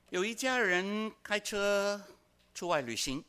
有一家人开车出外旅行，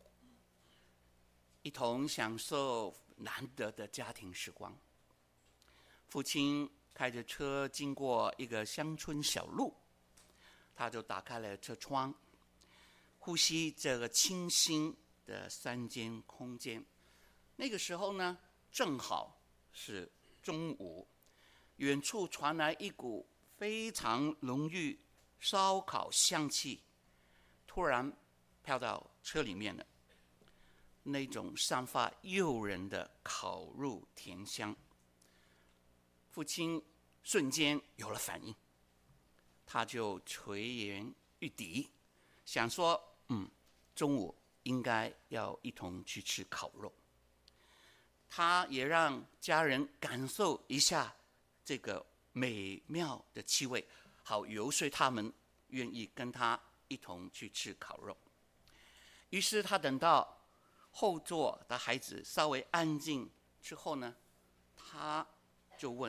一同享受难得的家庭时光。父亲开着车经过一个乡村小路，他就打开了车窗，呼吸这个清新的山间空间。那个时候呢，正好是中午，远处传来一股非常浓郁烧烤香气，突然飘到车里面了。那种散发诱人的烤肉甜香，父亲瞬间有了反应，他就垂涎欲滴，想说中午应该要一同去吃烤肉。他也让家人感受一下这个美妙的气味，好游说他们愿意跟他一同去吃烤肉。于是他等到后座的孩子稍微安静之后呢，他就问：“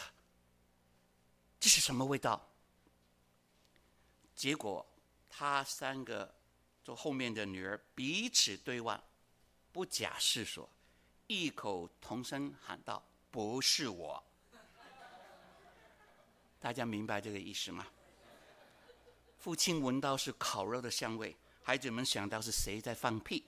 这是什么味道？”结果他三个坐后面的女儿彼此对望，不假思索，异口同声喊道：“不是我。”大家明白这个意思吗？父亲闻到是烤肉的香味，孩子们想到是谁在放屁。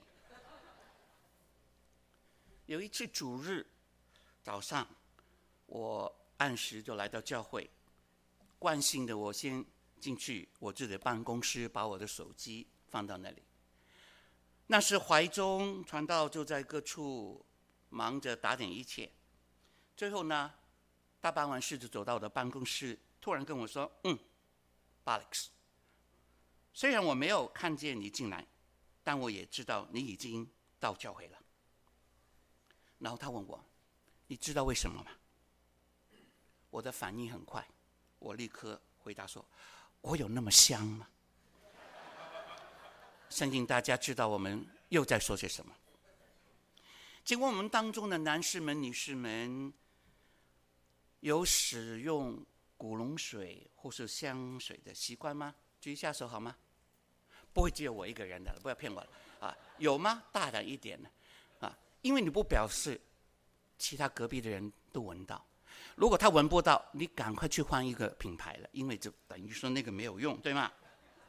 有一次主日早上，我按时就来到教会，惯性的我先进去我自己的办公室，把我的手机放到那里。那时怀中传道就在各处忙着打点一切。最后呢，他办完事就走到我的办公室，突然跟我说：“Alex， 虽然我没有看见你进来，但我也知道你已经到教会了。”然后他问我：“你知道为什么吗？”我的反应很快，我立刻回答说：“我有那么香吗？”相信大家知道我们又在说些什么。请问我们当中的男士们、女士们，有使用古龙水或是香水的习惯吗？举一下手好吗？不会只有我一个人的，不要骗我了有吗？大胆一点因为你不表示，其他隔壁的人都闻到。如果他闻不到，你赶快去换一个品牌了，因为就等于说那个没有用，对吗？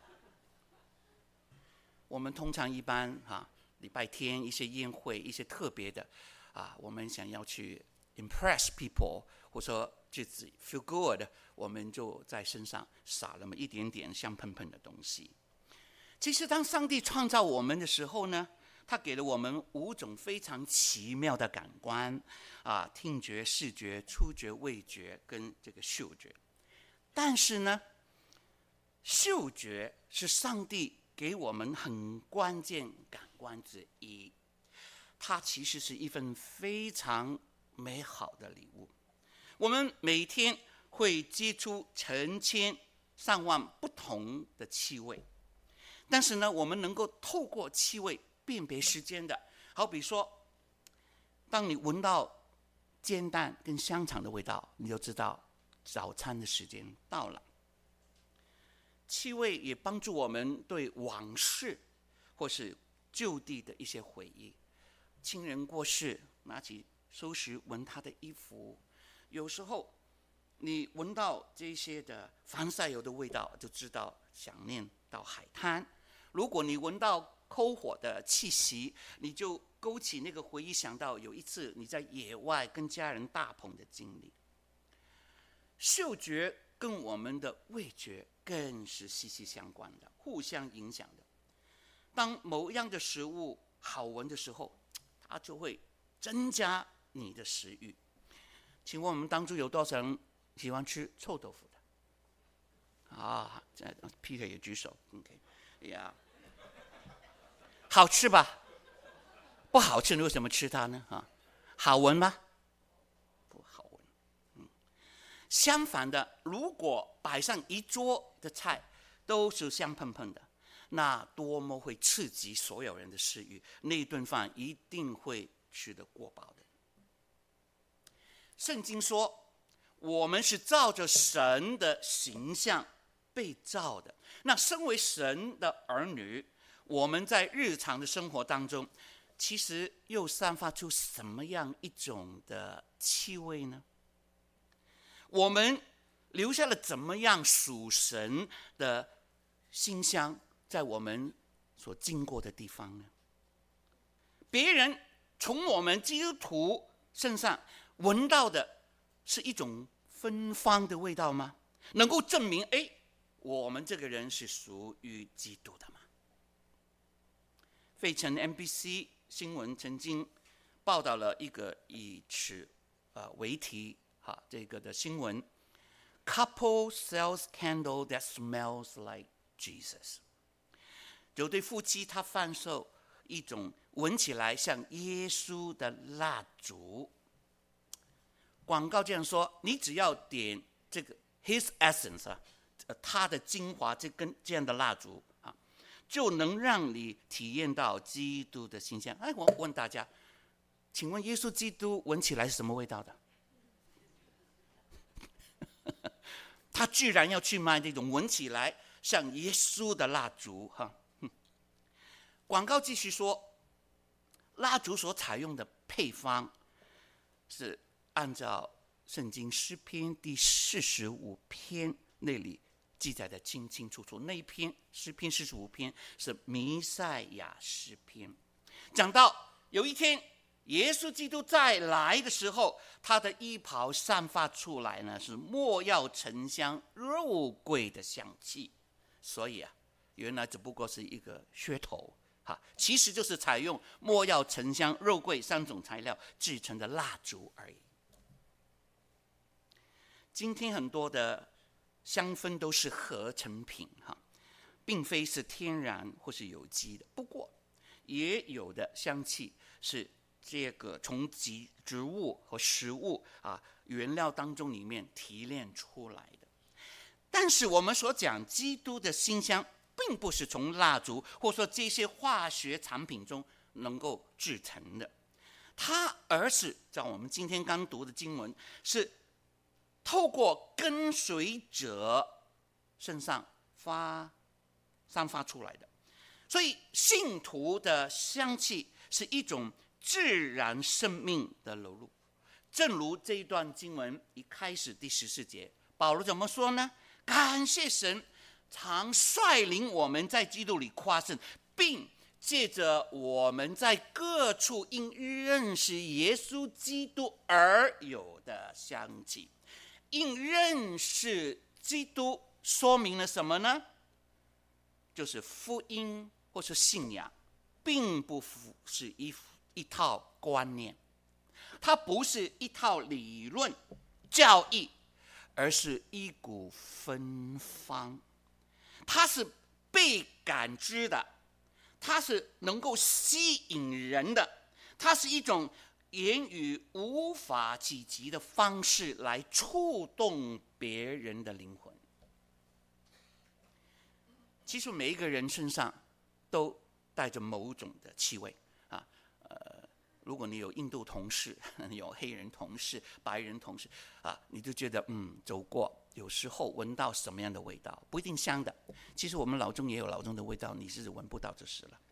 我们通常一般礼拜天一些宴会，一些特别的我们想要去 impress people， 或者说自己 feel good， 我们就在身上撒那么一点点香喷喷的东西。其实当上帝创造我们的时候呢，他给了我们5种非常奇妙的感官听觉、视觉、触觉、味觉跟这个嗅觉。但是呢，嗅觉是上帝给我们很关键感官之一，它其实是一份非常美好的礼物。我们每天会接触成千上万不同的气味，但是呢，我们能够透过气味辨别时间的。好比说，当你闻到煎蛋跟香肠的味道，你就知道早餐的时间到了。气味也帮助我们对往事或是旧地的一些回忆。亲人过世，拿起收拾闻他的衣服。有时候你闻到这些的防晒油的味道，就知道想念到海滩。如果你闻到篝火的气息，你就勾起那个回忆，想到有一次你在野外跟家人大棚的经历。嗅觉跟我们的味觉更是息息相关的，互相影响的。当某样的食物好闻的时候，它就会增加你的食欲。请问我们当中有多少人喜欢吃臭豆腐的？Peter 也举手。OK，好吃吧？不好吃，你为什么吃它呢？好闻吗？不好闻。相反的，如果摆上一桌的菜都是香喷喷的，那多么会刺激所有人的食欲，那一顿饭一定会吃得过饱的。圣经说，我们是照着神的形象被造的。那身为神的儿女，我们在日常的生活当中，其实又散发出什么样一种的气味呢？我们留下了怎么样属神的馨香在我们所经过的地方呢？别人从我们基督徒身上闻到的是一种芬芳的味道吗？能够证明我们这个人是属于基督的吗？费城 NBC 新闻曾经报道了一个以此为题这个的新闻 ，Couple sells candle that smells like Jesus。有对夫妻他贩售一种闻起来像耶稣的蜡烛。广告这样说：你只要点这个 His Essence 他的精华这样的蜡烛就能让你体验到基督的馨香。我问大家，请问耶稣基督闻起来是什么味道的？他居然要去卖那种闻起来像耶稣的蜡烛广告继续说，蜡烛所采用的配方是按照圣经诗篇第45篇那里记载的清清楚楚。那一篇诗篇45篇是弥赛亚诗篇，讲到有一天耶稣基督再来的时候，他的衣袍散发出来呢是没药沉香肉桂的香气。所以原来只不过是一个噱头其实就是采用没药沉香肉桂3种材料制成的蜡烛而已。今天很多的香氛都是合成品并非是天然或是有机的。不过也有的香气是这个从植物和食物原料当中里面提炼出来的。但是我们所讲基督的馨香并不是从蜡烛或者说这些化学产品中能够制成的，而是在我们今天刚读的经文是透过跟随者身上散发出来的。所以信徒的香气是一种自然生命的流露。正如这一段经文一开始第14节，保罗怎么说呢？感谢神常率领我们在基督里夸胜，并借着我们在各处因认识耶稣基督而有的香气。因认识基督说明了什么呢？就是福音或是信仰并不是一套观念，它不是一套理论教义，而是一股芬芳。它是被感知的，它是能够吸引人的，它是一种言语无法企及的方式来触动别人的灵魂。其实每一个人身上都带着某种的气味如果你有印度同事，有黑人同事，白人同事你就觉得走过有时候闻到什么样的味道，不一定香的。其实我们脑中也有脑中的味道，你是闻不到就是了。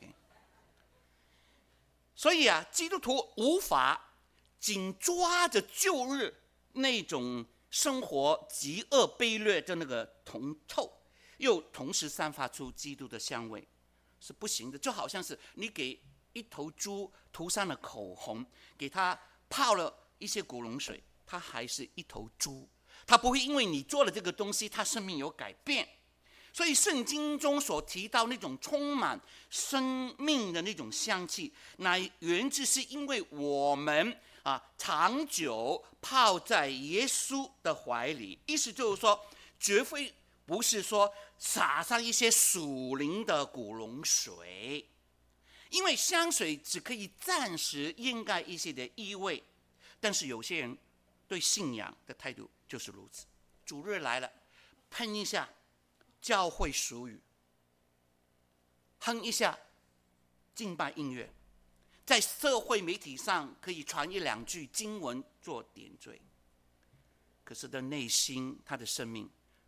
所以基督徒无法紧抓着旧日那种生活极恶卑劣的那个铜臭，又同时散发出基督的香味，是不行的。就好像是你给一头猪涂上了口红，给它泡了一些古龙水，它还是一头猪，它不会因为你做了这个东西它生命有改变。所以圣经中所提到那种充满生命的那种香气，乃源自是因为我们长久泡在耶稣的怀里。意思就是说，绝非不是说撒上一些属灵的古龙水，因为香水只可以暂时掩盖一些的异味，但是有些人对信仰的态度就是如此。主日来了，喷一下教会俗语，哼一下敬拜音乐，在社会媒体上可以传1-2句经文做点缀，可是的内心他的生命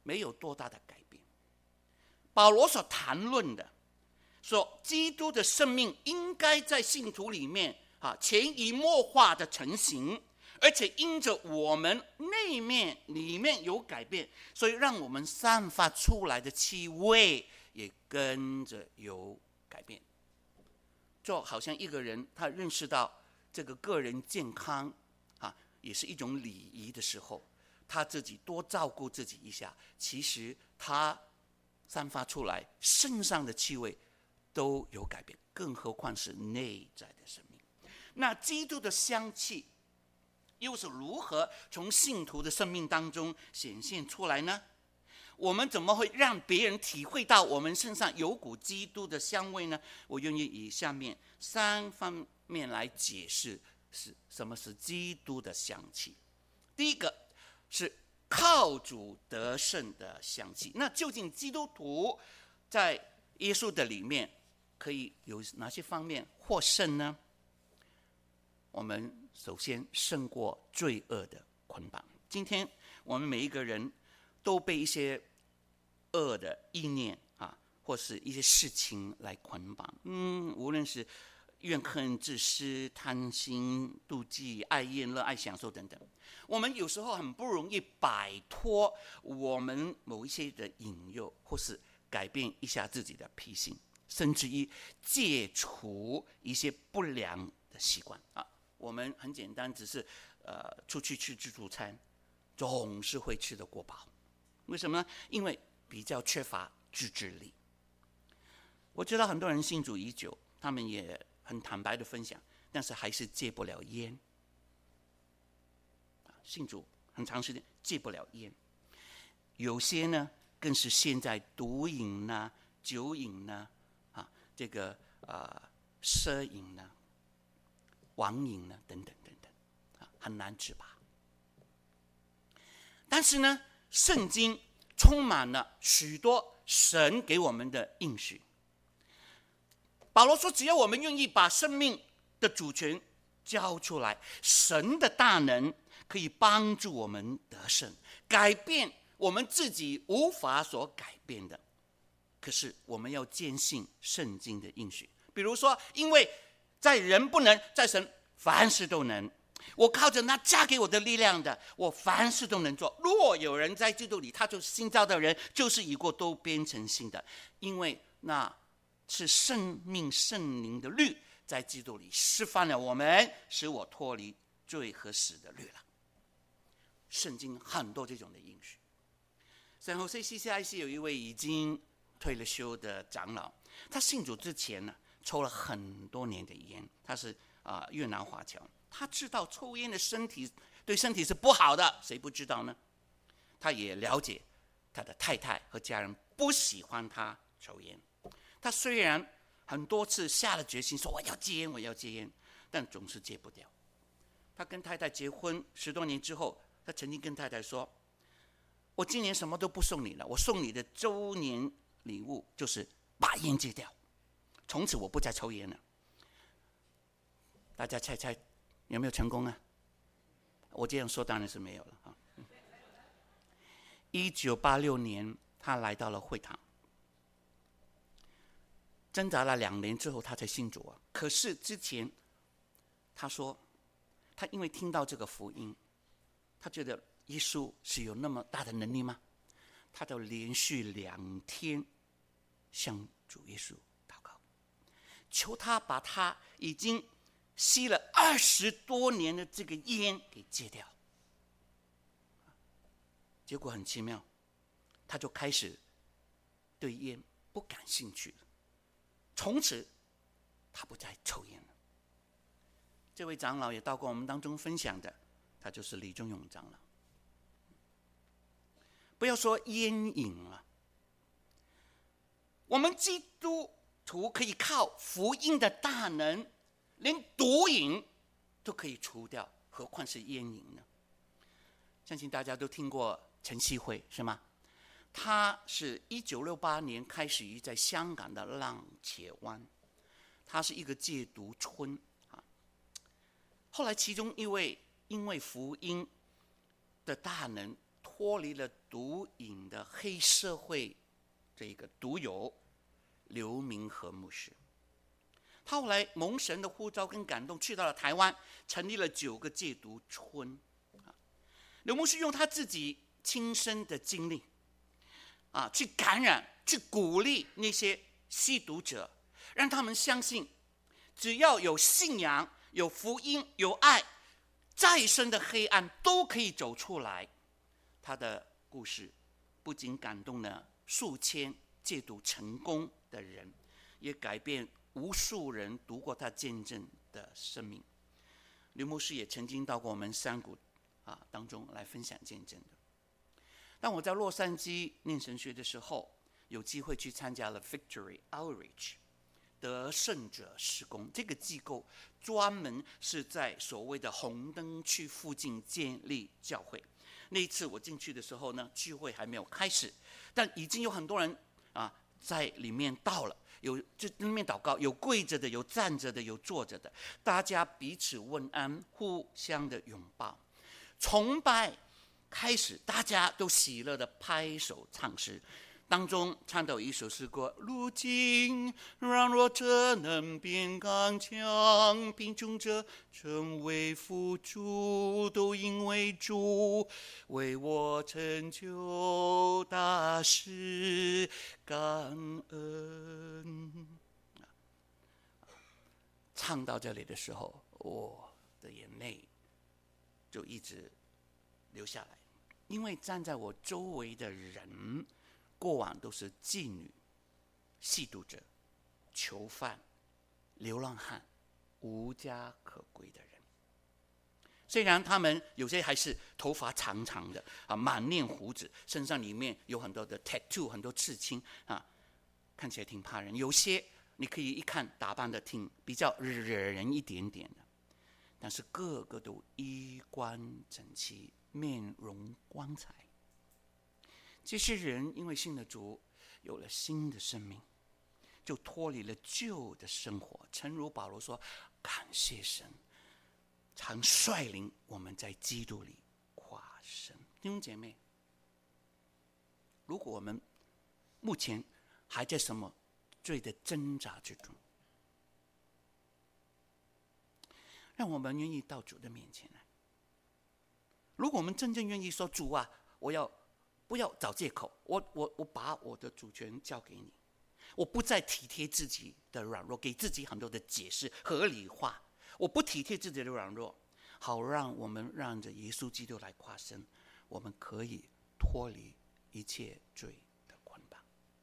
没有多大的改变。保罗所谈论的，说基督的生命应该在信徒里面潜移默化的成型，而且因着我们内面里面有改变，所以让我们散发出来的气味也跟着有改变。就好像一个人他认识到这个个人健康也是一种礼仪的时候，他自己多照顾自己一下，其实他散发出来身上的气味都有改变，更何况是内在的生命。那基督的香气又是如何从信徒的生命当中显现出来呢？我们怎么会让别人体会到我们身上有股基督的香味呢？我愿意以下面3方面来解释什么是基督的香气。第一个是靠主得胜的香气。那究竟基督徒在耶稣的里面可以有哪些方面获胜呢？我们首先胜过罪恶的捆绑。今天我们每一个人都被一些恶的意念或是一些事情来捆绑。无论是怨恨、自私、贪心、妒忌、爱厌乐、爱享受等等，我们有时候很不容易摆脱我们某一些的引诱，或是改变一下自己的脾性，甚至于戒除一些不良的习惯我们很简单，只是出去吃自助餐，总是会吃得过饱。为什么呢？因为比较缺乏自制力。我知道很多人信主已久，他们也很坦白的分享，但是还是戒不了烟。信主很长时间戒不了烟，有些呢更是陷在毒瘾酒瘾这个奢瘾网瘾等等等等很难自拔。但是呢，圣经充满了许多神给我们的应许。保罗说，只要我们愿意把生命的主权交出来，神的大能可以帮助我们得胜，改变我们自己无法所改变的。可是我们要坚信圣经的应许，比如说，因为在人不能，在神凡事都能。我靠着那加给我的力量的，我凡事都能做。若有人在基督里，他就是新造的人，就是已过都变成新的。因为那是生命圣灵的律在基督里释放了我们，使我脱离罪和死的律了。圣经很多这种的应许。圣何塞 CCIC 有一位已经退了休的长老，他信主之前呢，抽了很多年的烟，他是越南华侨。他知道抽烟的对身体是不好的，谁不知道呢？他也了解他的太太和家人不喜欢他抽烟。他虽然很多次下了决心说我要戒烟，我要戒烟，但总是戒不掉。他跟太太结婚10多年之后，他曾经跟太太说，我今年什么都不送你了，我送你的周年礼物就是把烟戒掉，从此我不再抽烟了。大家猜猜有没有成功啊？我这样说当然是没有了1986年他来到了会堂，挣扎了2年之后他才信主可是之前他说，他因为听到这个福音，他觉得耶稣是有那么大的能力吗？他就连续2天向主耶稣祷告，求他把他已经吸了20多年的这个烟给戒掉。结果很奇妙，他就开始对烟不感兴趣了，从此他不再抽烟了。这位长老也到过我们当中分享的，他就是李忠勇长老。不要说烟瘾了，我们基督徒可以靠福音的大能，连毒瘾都可以除掉，何况是烟瘾呢？相信大家都听过陈锡辉是吗？他是1968年开始于在香港的浪茄湾，他是一个戒毒村后来其中一位因为福音的大能脱离了毒瘾的黑社会这个毒友刘明和牧师。他后来蒙神的呼召跟感动，去到了台湾，成立了9个戒毒村。刘牧师用他自己亲身的经历去感染，去鼓励那些吸毒者，让他们相信，只要有信仰、有福音、有爱，再深的黑暗都可以走出来。他的故事不仅感动了数千戒毒成功的人，也改变无数人读过他见证的生命。刘牧师也曾经到过我们山谷当中来分享见证的。当我在洛杉矶念神学的时候，有机会去参加了 Victory Outreach 得胜者事工，这个机构专门是在所谓的红灯区附近建立教会。那一次我进去的时候呢，聚会还没有开始，但已经有很多人在里面到了，有就里面祷告，有跪着的，有站着的，有坐着的，大家彼此问安，互相的拥抱。崇拜开始，大家都喜乐的拍手唱诗，当中唱到一首诗歌：如今软弱者能变刚强，贫穷者成为富足，都因为主为我成就大事，感恩。唱到这里的时候，我的眼泪就一直流下来，因为站在我周围的人过往都是妓女、吸毒者、囚犯、流浪汉、无家可归的人。虽然他们有些还是头发长长的满面胡子，身上里面有很多的 tattoo， 很多刺青看起来挺怕人。有些你可以一看打扮的挺比较惹人一点点的，但是个个都衣冠整齐，面容光彩。这些人因为信了主，有了新的生命，就脱离了旧的生活。诚如保罗说：“感谢神，常率领我们在基督里夸胜。”弟兄姐妹，如果我们目前还在什么罪的挣扎之中，让我们愿意到主的面前来。如果我们真正愿意说：“主啊，我要不要找借口？我把我的主权交给你，我不再体贴自己的软弱，给自己很多的解释合理化。我不体贴自己的软弱，好让我们让着耶稣基督来夸胜，我们可以脱离一切罪的捆绑。”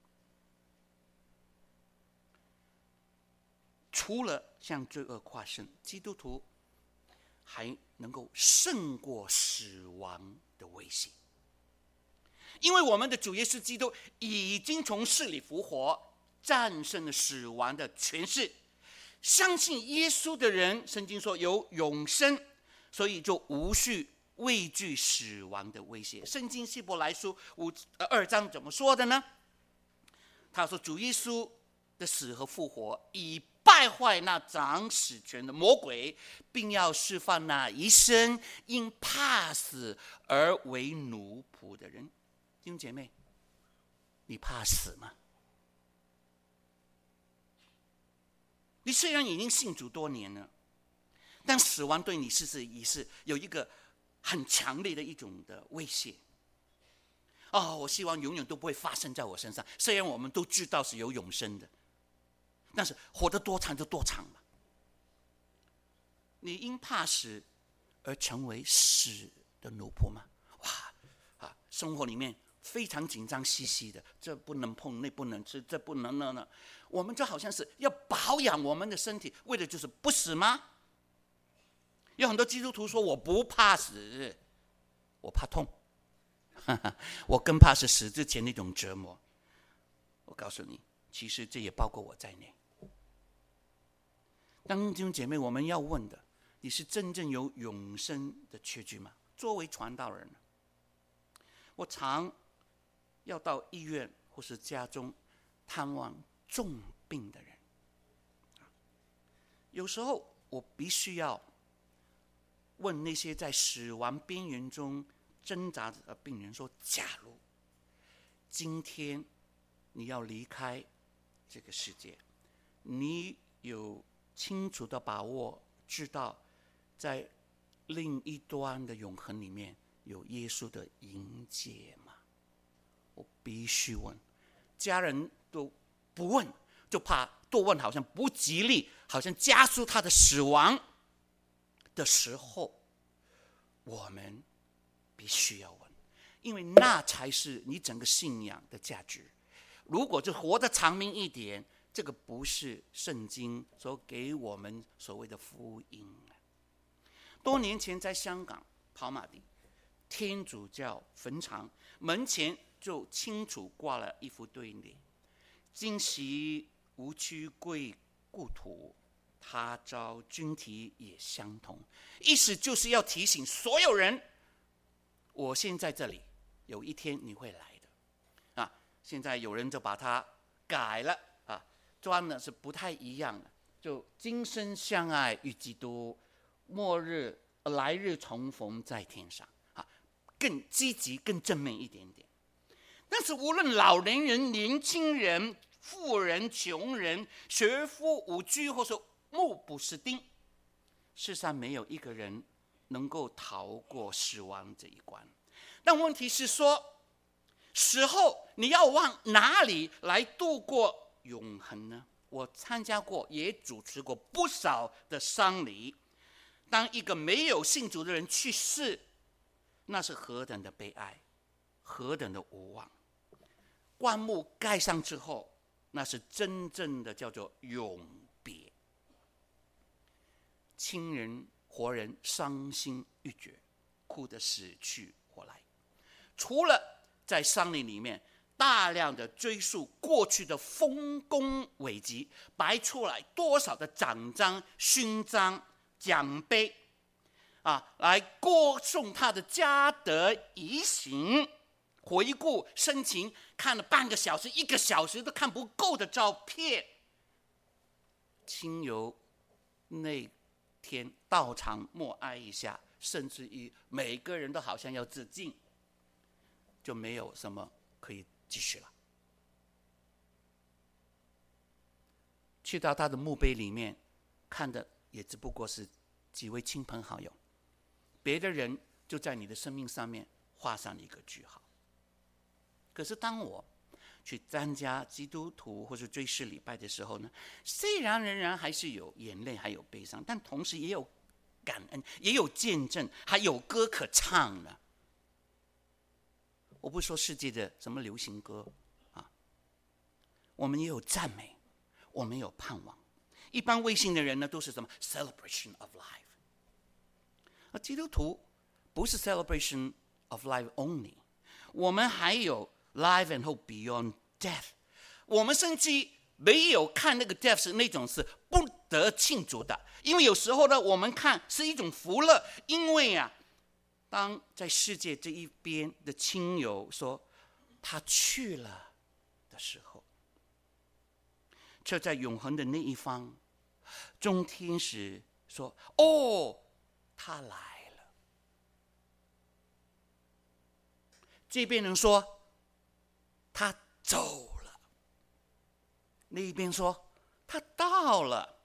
除了向罪恶夸胜，基督徒还能够胜过死亡的威胁，因为我们的主耶稣基督已经从死里复活，战胜了死亡的权势。相信耶稣的人，圣经说有永生，所以就无需畏惧死亡的威胁。圣经希伯来书2章怎么说的呢？他说：“主耶稣的死和复活已败坏那掌死权的魔鬼，并要释放那一生因怕死而为奴仆的人。”弟兄姐妹，你怕死吗？你虽然已经信主多年了，但死亡对你也是有一个很强烈的一种的威胁。我希望永远都不会发生在我身上。虽然我们都知道是有永生的，但是活得多长就多长吧。你因怕死而成为死的奴仆吗？生活里面非常紧张兮兮的，这不能碰，那不能吃，这不能那，我们就好像是要保养我们的身体，为的就是不死吗？有很多基督徒说：“我不怕死，我怕痛。”我更怕是死之前那种折磨。我告诉你，其实这也包括我在内。当弟兄姐妹，我们要问的，你是真正有永生的确据吗？作为传道人，我常要到医院或是家中探望重病的人，有时候我必须要问那些在死亡边缘中挣扎的病人说：假如今天你要离开这个世界，你有清楚的把握知道在另一端的永恒里面有耶稣的迎接吗？我必须问，家人都不问，就怕多问好像不吉利，好像加速他的死亡的时候，我们必须要问，因为那才是你整个信仰的价值。如果就活得长命一点，这个不是圣经所给我们所谓的福音。多年前在香港跑马地天主教坟场门前就清楚挂了一副对联：今夕无躯归故土，他朝君体也相同。意思就是要提醒所有人，我现在这里，有一天你会来的啊！现在有人就把它改了啊，装的是不太一样的，就今生相爱与基督，来日重逢在天上啊，更积极、更正面一点点。但是无论老年人、年轻人、富人、穷人、学富五车或者目不识丁，世上没有一个人能够逃过死亡这一关。但问题是说，死后你要往哪里来度过永恒呢？我参加过，也主持过不少的丧礼。当一个没有信主的人去世，那是何等的悲哀，何等的无望。棺木盖上之后，那是真正的叫做永别。亲人活人伤心欲绝，哭得死去活来。除了在丧礼里面大量的追溯过去的丰功伟绩，摆出来多少的奖章、勋章、奖杯啊，来歌颂他的家德遗行，回顾生情，看了半个小时、1个小时都看不够的照片。亲友那天到场默哀一下，甚至于每个人都好像要致敬，就没有什么可以继续了。去到他的墓碑里面，看的也只不过是几位亲朋好友，别的人就在你的生命上面画上了一个句号。可是当我去参加基督徒或是追思礼拜的时候呢，虽然仍然还是有眼泪，还有悲伤，但同时也有感恩，也有见证，还有歌可唱呢。我不说世界的什么流行歌啊，我们也有赞美，我们有盼望。一般卫星的人呢，都是什么 celebration of life， 而基督徒不是 celebration of life only， 我们还有 life and hope beyond death。 我们甚至没有看那个 death 是那种是不得庆祝的，因为有时候呢，我们看是一种福乐，因为啊，当在世界这一边的亲友说他去了的时候，却在永恒的那一方，众天使说：“哦，他来了。”这边人说他走了，那一边说他到了，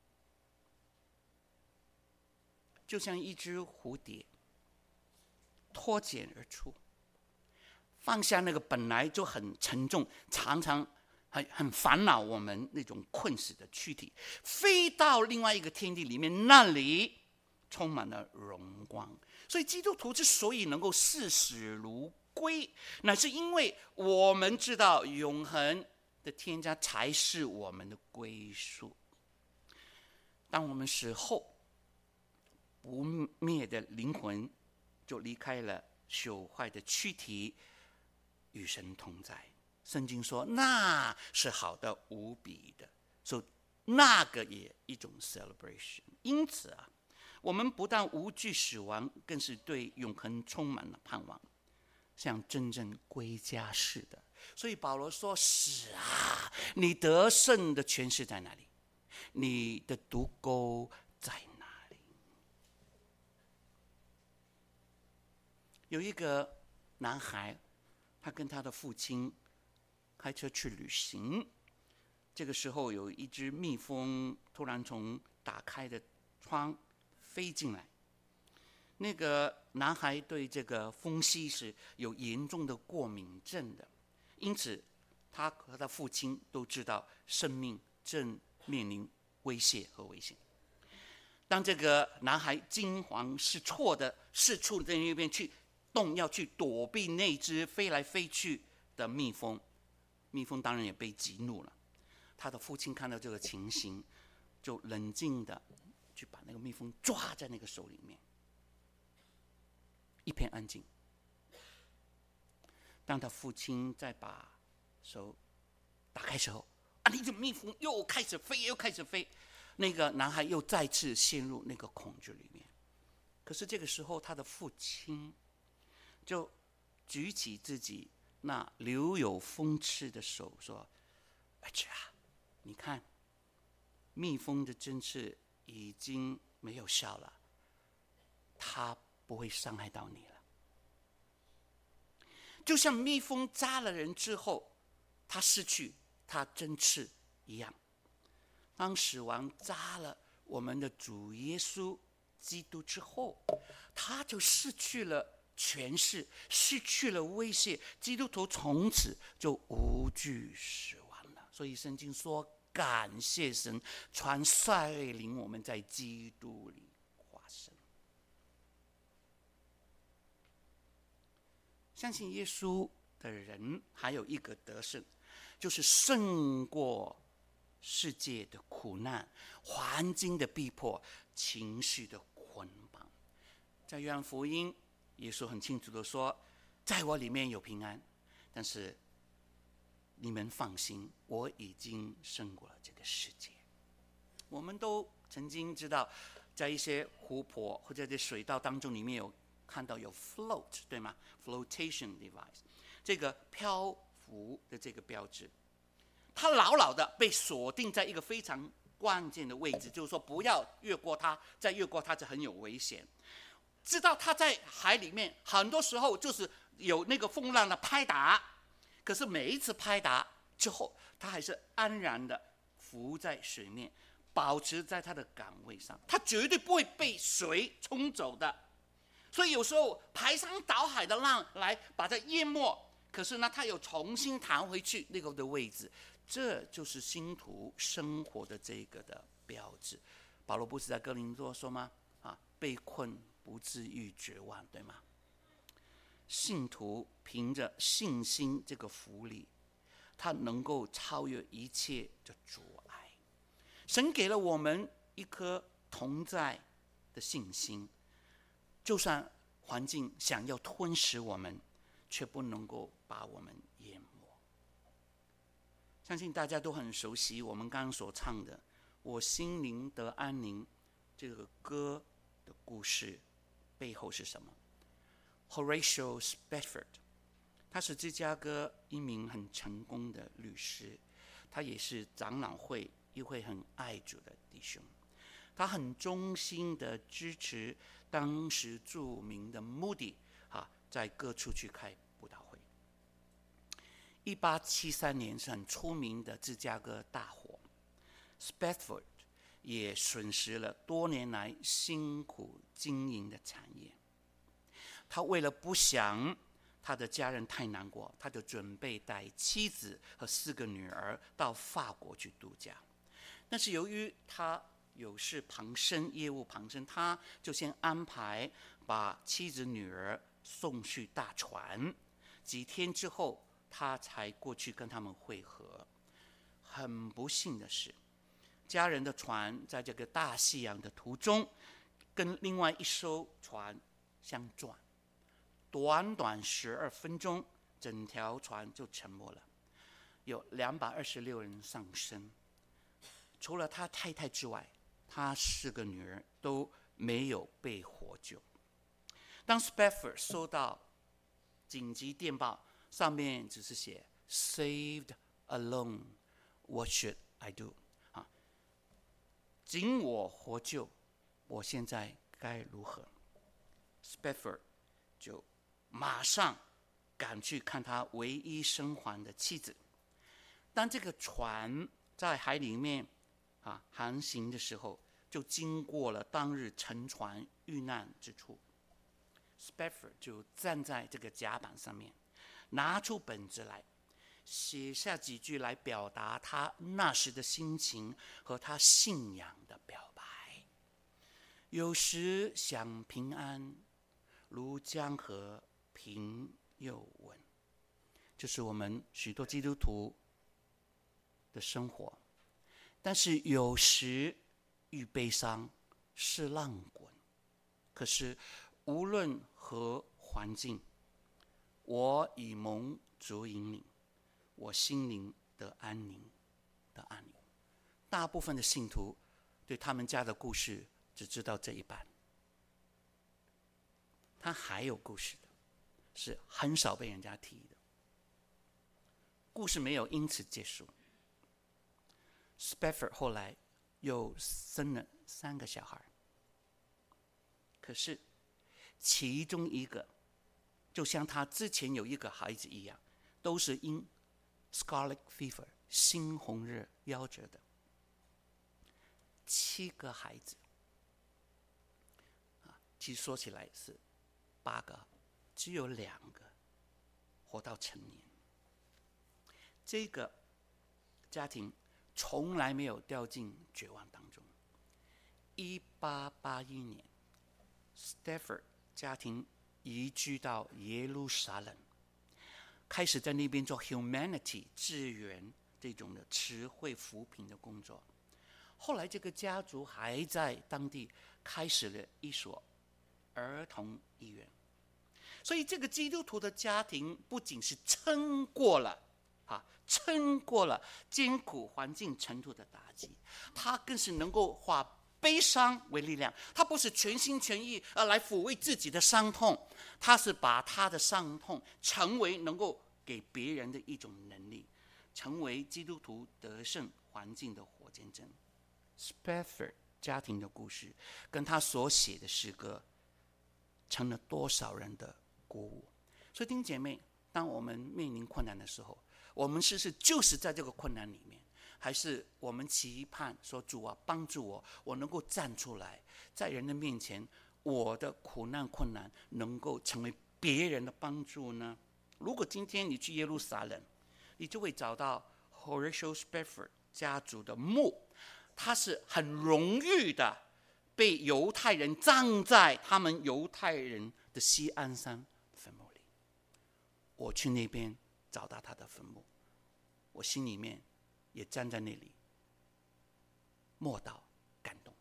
就像一只蝴蝶脱茧而出，放下那个本来就很沉重，常常很烦恼我们那种困死的躯体，飞到另外一个天地里面，那里充满了荣光。所以基督徒之所以能够视死如归，乃是因为我们知道永恒的天家才是我们的归宿。当我们死后，不灭的灵魂就离开了朽坏的躯体，与神同在。圣经说那是好的无比的，所以那个也一种 celebration。 因此啊，我们不但无惧死亡，更是对永恒充满了盼望，像真正归家似的。所以保罗说：死啊，你得胜的权势在哪里？你的毒钩在哪里？ 有一个男孩，他跟他的父亲开车去旅行，这个时候有一只蜜蜂突然从打开的窗飞进来。那个男孩对这个蜂吸是有严重的过敏症的，因此他和他父亲都知道生命正面临威胁和危险。当这个男孩惊慌失措的四处在那边去要去躲避那只飞来飞去的蜜蜂，蜜蜂当然也被激怒了。他的父亲看到这个情形，就冷静的去把那个蜜蜂抓在那个手里面，一片安静。当他父亲再把手打开时候，那只蜜蜂又开始飞，那个男孩又再次陷入那个恐惧里面。可是这个时候，他的父亲就举起自己那留有锋刺的手说：“儿子啊，你看，蜜蜂的针刺已经没有效了，它不会伤害到你了。就像蜜蜂扎了人之后，它失去它针刺一样。当死亡扎了我们的主耶稣基督之后，他就失去了权势，失去了威胁，基督徒从此就无惧死亡了。所以圣经说，感谢神传率领我们在基督里化身。相信耶稣的人还有一个得胜，就是胜过世界的苦难、环境的逼迫、情绪的捆绑。在约翰福音，耶稣很清楚的说，在我里面有平安，但是你们放心，我已经胜过了这个世界。我们都曾经知道，在一些湖泊或者在水道当中，里面有看到有 float， 对吗？ flotation device， 这个漂浮的这个标志，它牢牢的被锁定在一个非常关键的位置，就是说不要越过它，再越过它就很有危险。知道它在海里面，很多时候就是有那个风浪的拍打，可是每一次拍打之后，它还是安然的浮在水面，保持在它的岗位上，它绝对不会被水冲走的。所以有时候排山倒海的浪来把它淹没，可是呢，它又重新弹回去那个的位置。这就是信徒生活的这个的标志。保罗不是在哥林多说吗？被困不至于绝望，对吗？信徒凭着信心这个福利，他能够超越一切的阻碍。神给了我们一颗同在的信心，就算环境想要吞噬我们，却不能够把我们淹没。相信大家都很熟悉我们刚刚所唱的我心灵得安宁这个歌的故事背后是什么？ Horatio Spafford， 他是芝加哥一名很成功的律师，他也是长老会一位很爱主的弟兄，他很忠心的支持当时著名的 Moody 在各处去开布道会。1873年是很出名的芝加哥大火， Spafford 也损失了多年来辛苦经营的产业。他为了不想他的家人太难过，他就准备带妻子和4个女儿到法国去度假。但是由于他有事傍身，业务傍身，他就先安排把妻子女儿送去大船，几天之后他才过去跟他们会合。很不幸的是，家人的船在这个大西洋的途中跟另外一艘船相撞，短短12分钟，整条船就沉没了，有226人丧生。除了他太太之外，他4个女儿都没有被获救。当 Spafford 收到紧急电报，上面只是写 Saved alone, what should I do？ 仅我获救，我现在该如何？ Spafford 就马上赶去看他唯一生还的妻子。当这个船在海里面航行的时候，就经过了当日沉船遇难之处。Spafford 就站在这个甲板上面，拿出本子来，写下几句来表达他那时的心情和他信仰的表白。有时想平安，如江河平又稳，就是我们许多基督徒的生活。但是有时愈悲伤，是浪滚。可是无论何环境，我以蒙主引领，我心灵的安宁的安宁。大部分的信徒对他们家的故事只知道这一半，他还有故事的，是很少被人家提的。故事没有因此结束。Spafford 后来又生了3个小孩，可是其中一个就像他之前有一个孩子一样，都是因 Scarlet Fever 猩红热夭折的。7个孩子，其实说起来是8个，只有2个活到成年。这个家庭从来没有掉进绝望当中。1881年 Stafford 家庭移居到耶路撒冷，开始在那边做 humanity 志愿这种的慈惠扶贫的工作。后来这个家族还在当地开始了一所儿童医院。所以这个基督徒的家庭不仅是撑过了艰苦环境程度的打击，他更是能够化悲伤为力量。他不是全心全意来抚慰自己的伤痛，他是把他的伤痛成为能够给别人的一种能力，成为基督徒得胜环境的活见证。Spafford 家庭的故事跟他所写的诗歌成了多少人的鼓舞。所以弟兄姐妹，当我们面临困难的时候，我们就是在这个困难里面，还是我们期盼说主啊帮助我，我能够站出来，在人的面前我的苦难困难能够成为别人的帮助呢？如果今天你去耶路撒冷，你就会找到 Horatio Spafford 家族的墓，他是很荣誉的被犹太人葬在他们犹太人的锡安山坟墓里。我去那边找到他的坟墓，我心里面也站在那里默祷感动，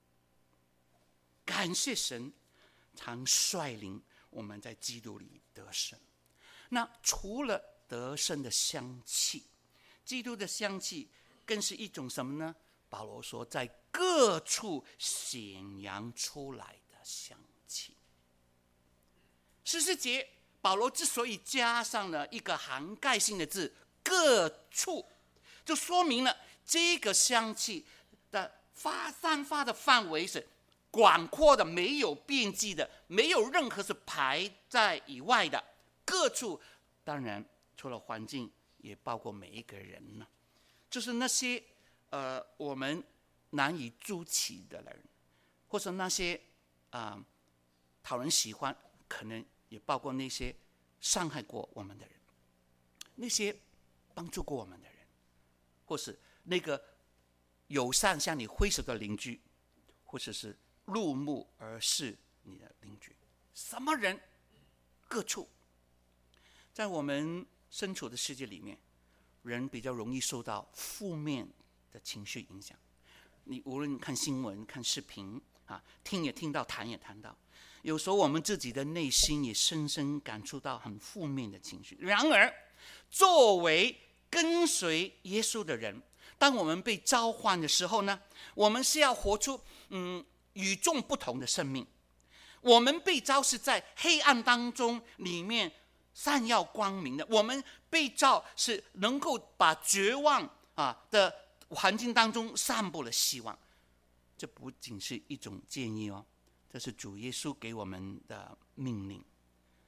感谢神常率领我们在基督里得胜。那除了得胜的香气，基督的香气更是一种什么呢？保罗说在各处显扬出来的香气。14节保罗之所以加上了一个涵盖性的字各处，就说明了这个香气的散发的范围是广阔的，没有边际的，没有任何是排在以外的。各处当然除了环境也包括每一个人呢，就是那些我们难以筑起的人，或者那些讨人喜欢，可能也包括那些伤害过我们的人，那些帮助过我们的人，或是那个友善向你挥手的邻居，或者是入目而视你的邻居，什么人各处。在我们身处的世界里面，人比较容易受到负面的情绪影响。你无论看新闻看视频听也听到，谈也谈到，有时候我们自己的内心也深深感触到很负面的情绪。然而作为跟随耶稣的人，当我们被召唤的时候呢，我们是要活出与众不同的生命。我们被召是在黑暗当中里面闪耀光明的，我们被召是能够把绝望的环境当中散布了希望。这不仅是一种建议这是主耶稣给我们的命令。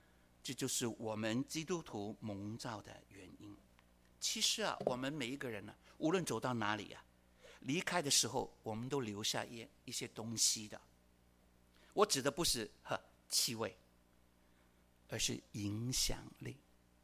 这就是我们基督徒蒙召的原因。其实啊，我们每一个人呢，无论走到哪里啊，离开的时候，我们都留下一些东西的。我指的不是气味，而是影响力。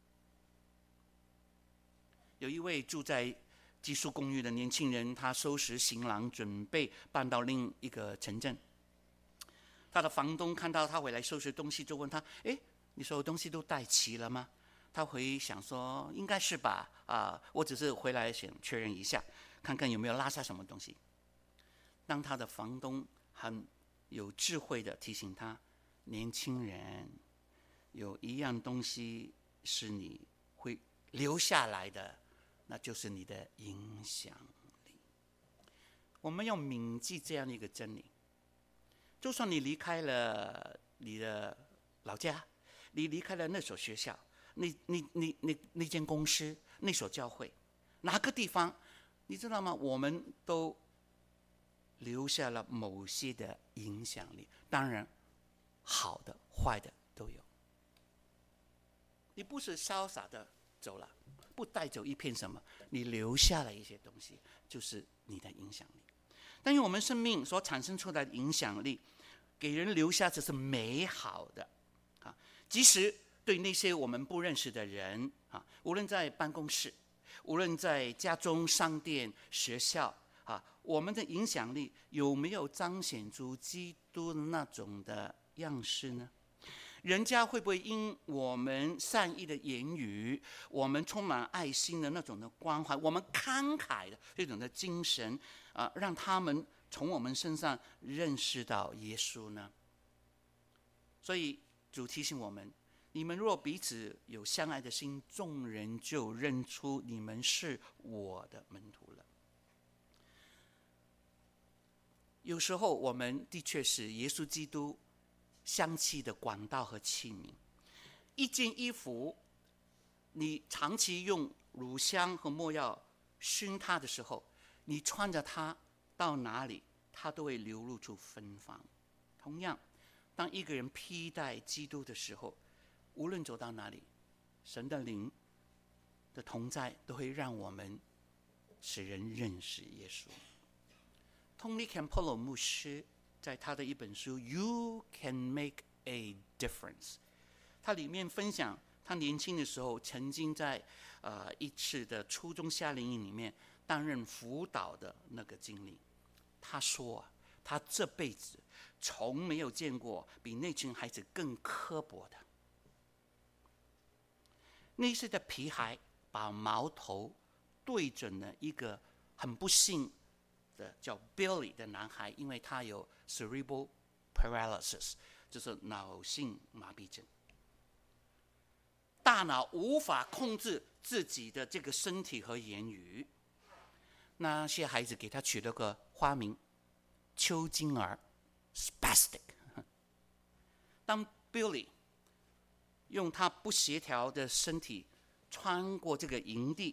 有一位住在寄宿公寓的年轻人，他收拾行囊，准备搬到另一个城镇。他的房东看到他回来收拾东西，就问他：“哎，你所有东西都带齐了吗？”他回想说：“应该是吧，我只是回来想确认一下，看看有没有落下什么东西。”当他的房东很有智慧的提醒他：“年轻人，有一样东西是你会留下来的，那就是你的影响力。”我们要铭记这样的一个真理。就算你离开了你的老家，你离开了那所学校，那间公司，那所教会，哪个地方，你知道吗？我们都留下了某些的影响力，当然好的坏的都有。你不是潇洒的走了，不带走一片什么，你留下了一些东西，就是你的影响力。但是我们生命所产生出来的影响力，给人留下只是美好的即使对那些我们不认识的人无论在办公室，无论在家中、商店、学校我们的影响力有没有彰显出基督的那种的样式呢？人家会不会因我们善意的言语，我们充满爱心的那种的关怀，我们慷慨的这种的精神让他们从我们身上认识到耶稣呢？所以主提醒我们：你们若彼此有相爱的心，众人就认出你们是我的门徒了。有时候我们的确是耶稣基督香气的管道和器皿。一件衣服，你长期用乳香和没药熏它的时候，你穿着它到哪里，它都会流露出芬芳。同样，当一个人披戴基督的时候，无论走到哪里，神的灵的同在都会让我们使人认识耶稣。Tony Campolo 牧师在他的一本书《You Can Make a Difference》，他里面分享他年轻的时候曾经在一次的初中夏令营里面担任辅导的那个经历。他说他这辈子从没有见过比那群孩子更刻薄的。那些的皮孩把矛头对准了一个很不幸的叫 Billy 的男孩，因为他有 cerebral paralysis， 就是脑性麻痹症，大脑无法控制自己的这个身体和言语。那些孩子给他取了个花名邱金儿 spastic。 当 Billy 用他不协调的身体穿过这个营地，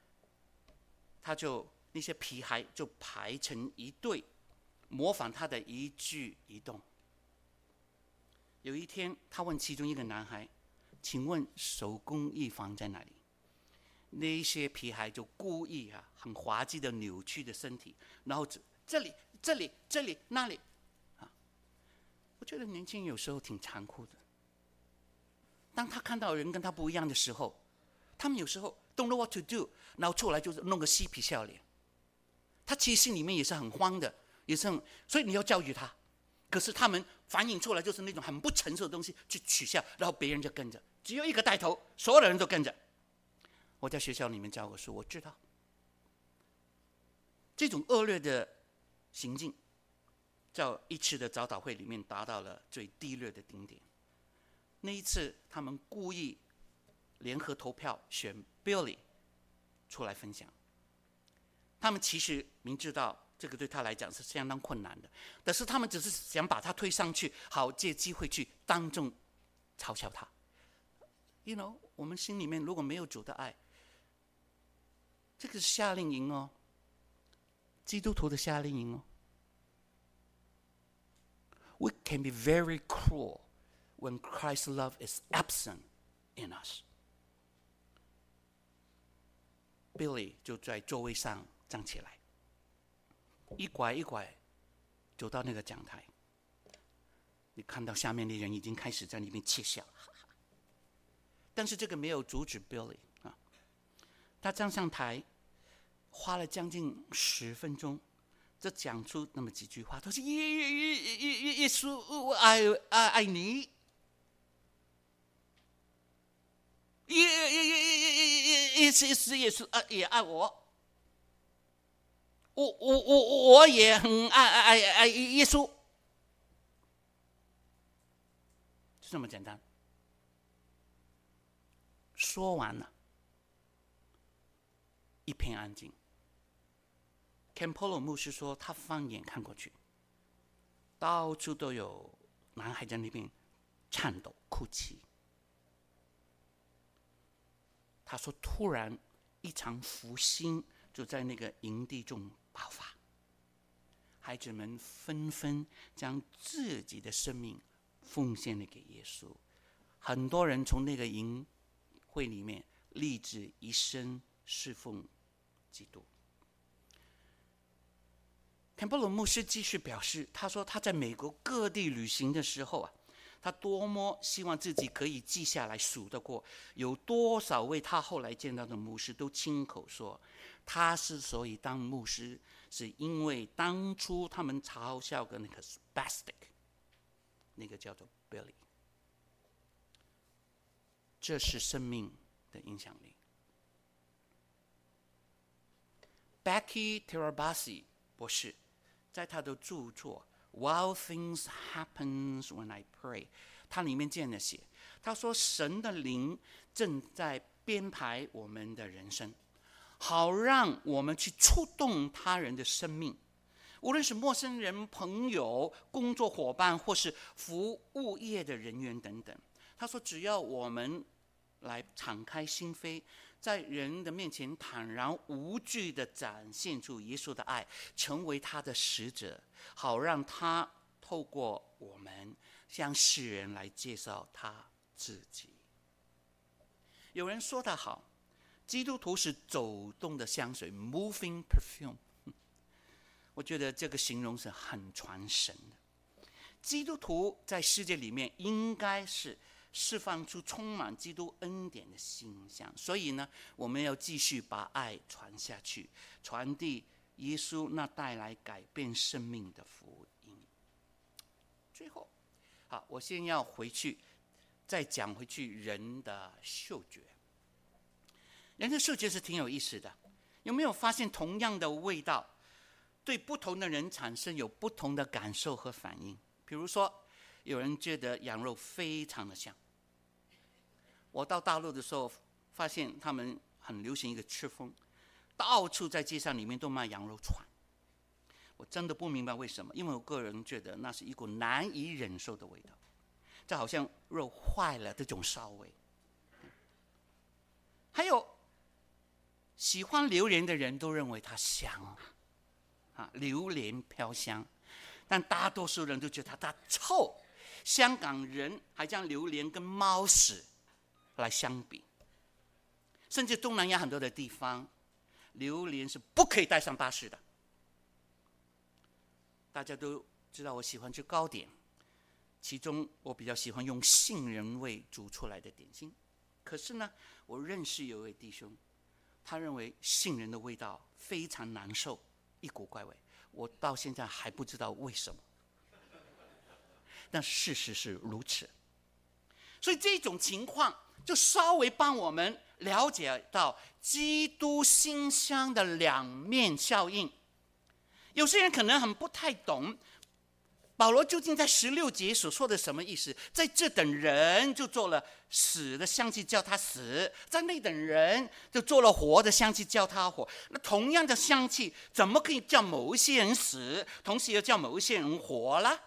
那些皮孩就排成一队，模仿他的一举一动。有一天，他问其中一个男孩：“请问手工艺坊在哪里？”那些皮孩就故意很滑稽的扭曲的身体，然后这里、那里我觉得年轻人有时候挺残酷的。当他看到人跟他不一样的时候，他们有时候 don't know what to do， 然后出来就是弄个嬉皮笑脸。他其实心里面也是很慌的，也是所以你要教育他。可是他们反映出来就是那种很不成熟的东西去取笑，然后别人就跟着，只有一个带头，所有的人都跟着。我在学校里面教过书，我知道这种恶劣的行径，在一次的早祷会里面达到了最低劣的顶点。那一次，他们故意联合投票选 Billy 出来分享。他们其实明知道这个对他来讲是相当困难的，但是他们只是想把他推上去，好借机会去当众嘲笑他。You know， 我们心里面如果没有主的爱，这个是夏令营哦，基督徒的夏令营哦。We can be very cruel when Christ's love is absent in us。 Billy 就在座位上站起来，一拐一拐走到那个讲台。你看到下面的人已经开始在那边窃笑，但是这个没有阻止 Billy 啊。他站上台，花了将近10分钟，就讲出那么几句话。他说：“耶稣，我爱你。耶稣也爱我。我也很爱耶稣。”就这么简单。说完了，一片安静。Campolo 牧师说，他放眼看过去，到处都有男孩在那边颤抖哭泣。他说，突然一场复兴就在那个营地中爆发，孩子们纷纷将自己的生命奉献了给耶稣。很多人从那个营会里面立志一生侍奉基督。坎波罗牧师继续表示，他说他在美国各地旅行的时候啊，他多么希望自己可以记下来数得过，有多少位他后来见到的牧师都亲口说，他之所以当牧师，是因为当初他们嘲笑的那个 spastic， 那个叫做 Billy。 这是生命的影响力。Becky Tirabassi 博士在他的著作《Wild Things Happen When I Pray》，他里面这样的写，他说神的灵正在编排我们的人生，好让我们去触动他人的生命，无论是陌生人、朋友、工作伙伴，或是服务业的人员等等。他说只要我们来敞开心扉，在人的面前坦然无惧地展现出耶稣的爱，成为他的使者，好让他透过我们向世人来介绍他自己。有人说得好，基督徒是走动的香水 moving perfume。 我觉得这个形容是很传神的。基督徒在世界里面应该是释放出充满基督恩典的形象，所以呢，我们要继续把爱传下去，传递耶稣那带来改变生命的福音。最后，好，我先要回去，再讲回去人的嗅觉。人的嗅觉是挺有意思的，有没有发现同样的味道，对不同的人产生有不同的感受和反应？比如说，有人觉得羊肉非常的香。我到大陆的时候，发现他们很流行一个吃风，到处在街上里面都卖羊肉串。我真的不明白为什么，因为我个人觉得那是一股难以忍受的味道，这好像肉坏了这种骚味。还有喜欢榴莲的人都认为它香榴莲飘香，但大多数人都觉得它臭。香港人还将榴莲跟猫屎来相比，甚至东南亚很多的地方，榴莲是不可以带上巴士的。大家都知道我喜欢吃糕点，其中我比较喜欢用杏仁味煮出来的点心。可是呢，我认识有一位弟兄，他认为杏仁的味道非常难受，一股怪味。我到现在还不知道为什么，但事实是如此。所以这种情况就稍微帮我们了解到基督馨香的两面效应。有些人可能很不太懂保罗究竟在16节所说的什么意思。在这等人就做了死的香气叫他死，在那等人就做了活的香气叫他活。那同样的香气怎么可以叫某一些人死，同时又叫某一些人活了？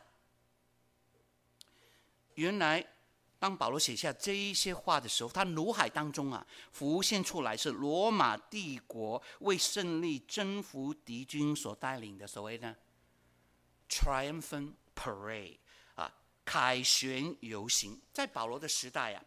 原来当保罗写下这一些话的时候，他脑海当中浮现出来是罗马帝国为胜利征服敌军所带领的所谓的 triumphant parade 凯旋游行。在保罗的时代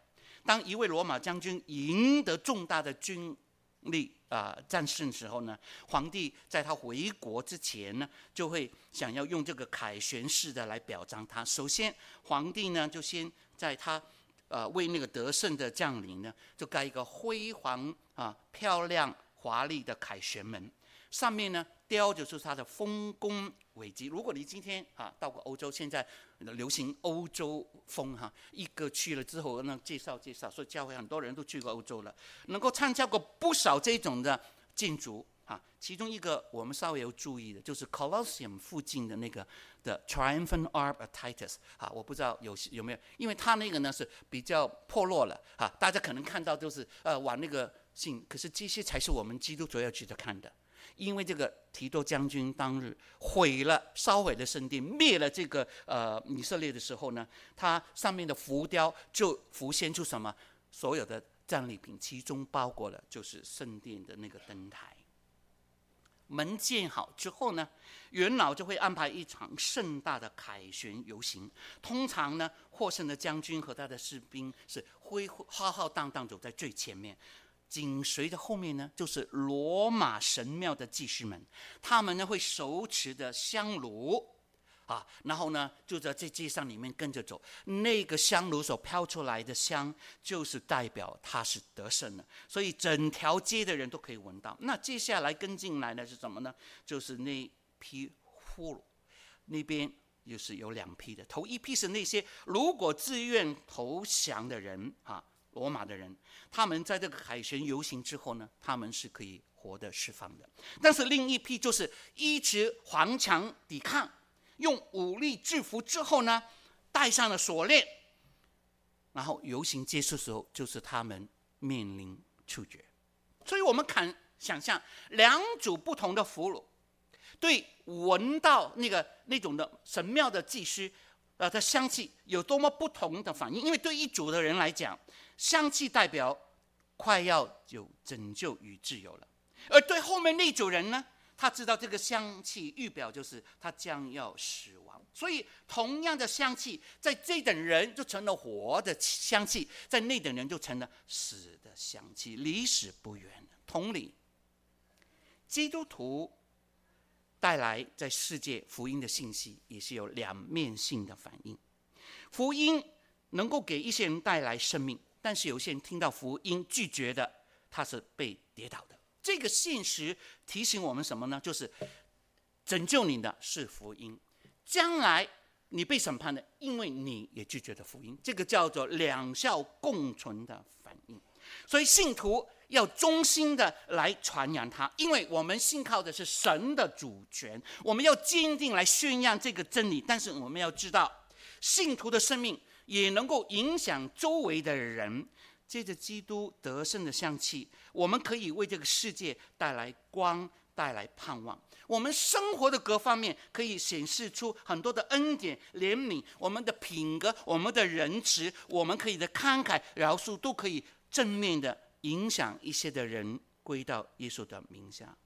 当一位罗马将军赢得重大的军力战胜的时候呢，皇帝在他回国之前呢，就会想要用这个凯旋式的来表彰他。首先，皇帝呢就先在他为那个得胜的将领呢，就盖一个辉煌漂亮华丽的凯旋门，上面呢雕着就是他的丰功伟绩。如果你今天到过欧洲，现在流行欧洲风一个去了之后呢介绍，所以教会很多人都去过欧洲了，能够参加过不少这种的建筑其中一个我们稍微有注意的，就是 Colosseum 附近的那个的 Triumphant Arch of Titus 我不知道有没有，因为它那个呢是比较破落了大家可能看到就是往那个信，可是这些才是我们基督徒要值得看的。因为这个提多将军当日烧毁了圣殿，灭了这个以色列的时候呢，它上面的浮雕就浮现出什么？所有的战利品，其中包括了就是圣殿的那个灯台。门建好之后呢，元老就会安排一场盛大的凯旋游行。通常呢，获胜的将军和他的士兵是浩浩荡荡走在最前面。紧随着后面呢，就是罗马神庙的祭司们，他们呢会手持着香炉然后呢就在这街上里面跟着走。那个香炉所飘出来的香，就是代表他是得胜了，所以整条街的人都可以闻到。那接下来跟进来的是什么呢？就是那批俘虏，那边就是有2批的。头一批是那些如果自愿投降的人罗马的人，他们在这个凯旋游行之后呢，他们是可以活得释放的。但是另一批就是一直顽强抵抗，用武力制服之后呢，戴上了锁链，然后游行结束的时候，就是他们面临处决。所以我们看想象2组不同的俘虏，对闻到那种的神庙的祭司的香气有多么不同的反应。因为对一组的人来讲，香气代表快要有拯救与自由了，而对后面那组人呢，他知道这个香气预表就是他将要死亡。所以同样的香气，在这等人就成了活的香气，在那等人就成了死的香气，离死不远。同理，基督徒带来在世界福音的信息也是有2面性的反应。福音能够给一些人带来生命，但是有些人听到福音拒绝的，他是被跌倒的。这个现实提醒我们什么呢？就是拯救你的是福音，将来你被审判的，因为你也拒绝了福音。这个叫做2效共存的反应。所以信徒要忠心的来传扬它，因为我们信靠的是神的主权，我们要坚定来宣扬这个真理。但是我们要知道，信徒的生命也能够影响周围的人。借着基督得胜的香气，我们可以为这个世界带来光，带来盼望。我们生活的各方面可以显示出很多的恩典、怜悯，我们的品格、我们的仁慈，我们可以的慷慨、饶恕，都可以正面的影响一些的人归到耶稣的名下。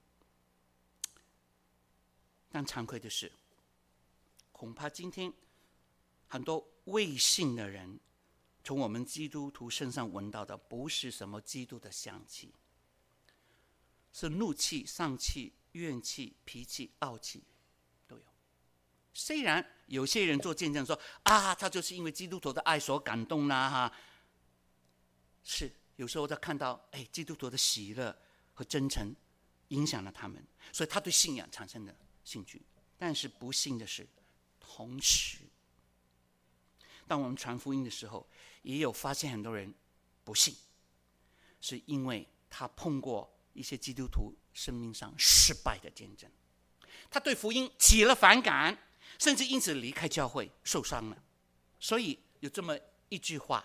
但惭愧的是，恐怕今天很多未信的人，从我们基督徒身上闻到的不是什么基督的香气，是怒气、丧气、怨气、脾气、傲气都有。虽然有些人做见证说他就是因为基督徒的爱所感动啦是有时候他看到基督徒的喜乐和真诚影响了他们，所以他对信仰产生了兴趣。但是不幸的是，同时当我们传福音的时候，也有发现很多人不信，是因为他碰过一些基督徒生命上失败的见证，他对福音起了反感，甚至因此离开教会，受伤了。所以有这么一句话，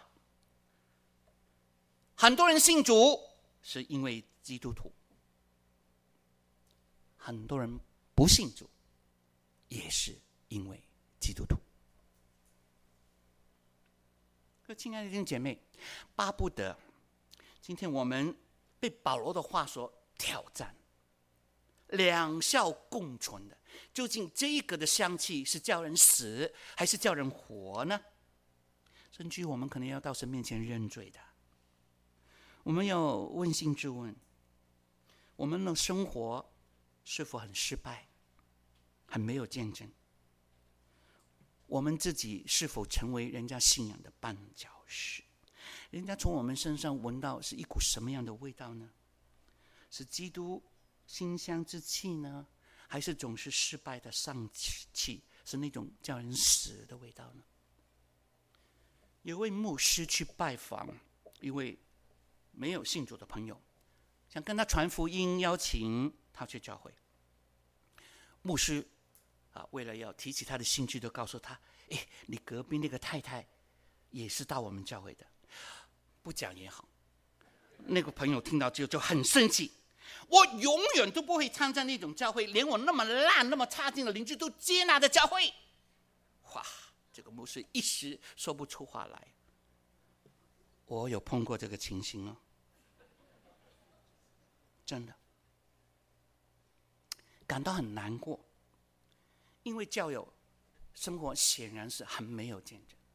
很多人信主是因为基督徒，很多人不信主也是因为基督徒。亲爱的弟兄姐妹，巴不得今天我们被保罗的话所挑战，2效共存的，究竟这个的香气是叫人死还是叫人活呢？甚至我们可能要到神面前认罪的。 我们要问心自问，我们的生活是否很失败，很没有见证？我们自己是否成为人家信仰的绊脚石？人家从我们身上闻到是一股什么样的味道呢？是基督馨香之气呢，还是总是失败的丧气，是那种叫人死的味道呢？有位牧师去拜访一位没有信主的朋友，想跟他传福音，邀请他去教会。牧师为了要提起他的兴趣，就告诉他：你隔壁那个太太也是到我们教会的。不讲也好，那个朋友听到之后就很生气，我永远都不会参加那种教会，连我那么烂那么差劲的邻居都接纳的教会。哇，这个牧师一时说不出话来。我有碰过这个情形哦，真的感到很难过，因为教友生活显然是很没有见证。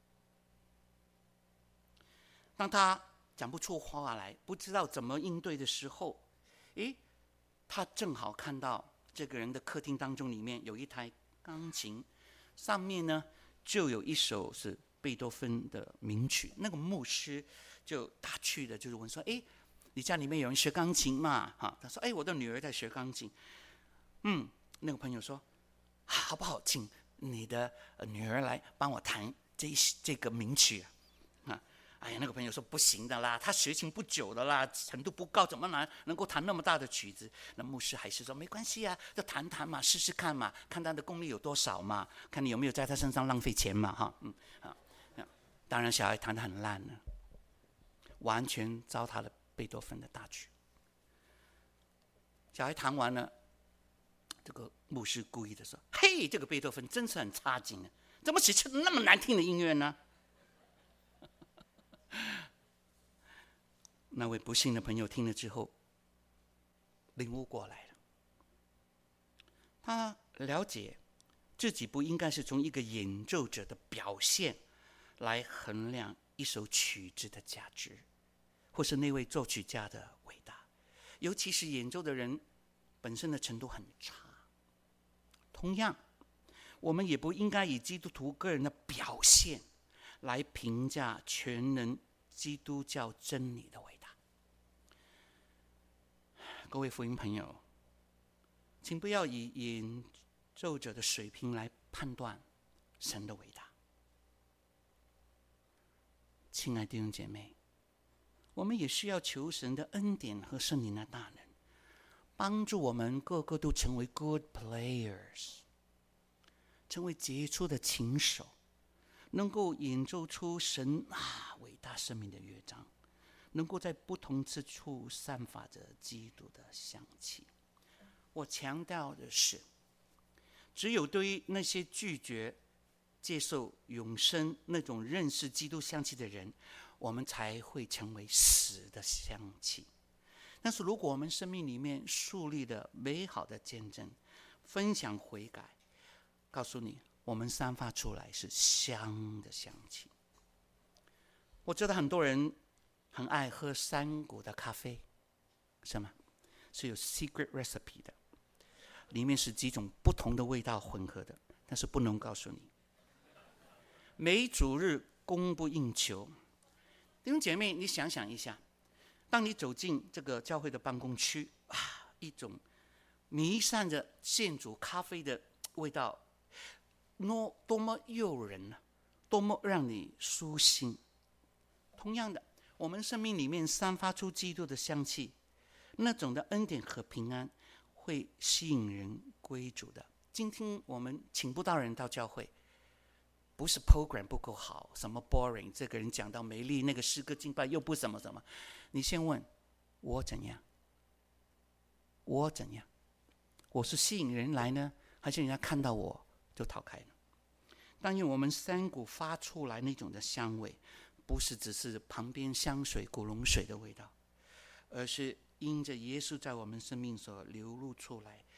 当他讲不出话来，不知道怎么应对的时候，他正好看到这个人的客厅当中里面有一台钢琴，上面呢就有一首是贝多芬的名曲。那个牧师就打趣的就是问说：你家里面有人学钢琴吗？他说：我的女儿在学钢琴。那个朋友说：好不好，请你的女儿来帮我弹这个名曲啊。那个朋友说不行的啦，他学琴不久的啦，程度不高，怎么能够弹那么大的曲子？那牧师还是说没关系啊，就弹弹嘛，试试看嘛，看他的功力有多少嘛，看你有没有在他身上浪费钱嘛，当然小孩弹得很烂了，完全糟蹋了贝多芬的大曲。小孩弹完了，这个牧师故意的说：嘿，这个贝多芬真是很差劲啊，怎么写出那么难听的音乐呢？那位不幸的朋友听了之后领悟过来了，他了解自己不应该是从一个演奏者的表现来衡量一首曲子的价值，或是那位作曲家的伟大，尤其是演奏的人本身的程度很差。同样，我们也不应该以基督徒个人的表现来评价全能基督教真理的伟大。各位福音朋友，请不要以演奏者的水平来判断神的伟大。亲爱的弟兄姐妹，我们也需要求神的恩典和圣灵的大能，帮助我们个个都成为 good players， 成为杰出的琴手，能够演奏出神伟大生命的乐章，能够在不同之处散发着基督的香气。我强调的是，只有对于那些拒绝接受永生那种认识基督香气的人，我们才会成为死的香气。但是如果我们生命里面树立了美好的见证，分享悔改，告诉你，我们散发出来是香的香气。我知道很多人很爱喝山谷的咖啡，是吗？是有 secret recipe 的，里面是几种不同的味道混合的，但是不能告诉你。每主日供不应求。弟兄姐妹，你想想一下，当你走进这个教会的办公区，一种弥散着现煮咖啡的味道，多么诱人啊，多么让你舒心。同样的，我们生命里面散发出基督的香气，那种的恩典和平安会吸引人归主的。今天我们请不到人到教会，不是 program 不够好，什么 boring， 这个人讲到没力，那个诗歌敬拜又不什么什么。你先问我怎样？我怎样？我是吸引人来呢，还是人家看到我就逃开了？但愿我们山谷发出来那种的香味，不是只是旁边香水、古龙水的味道，而是因着耶稣在我们生命所流露出来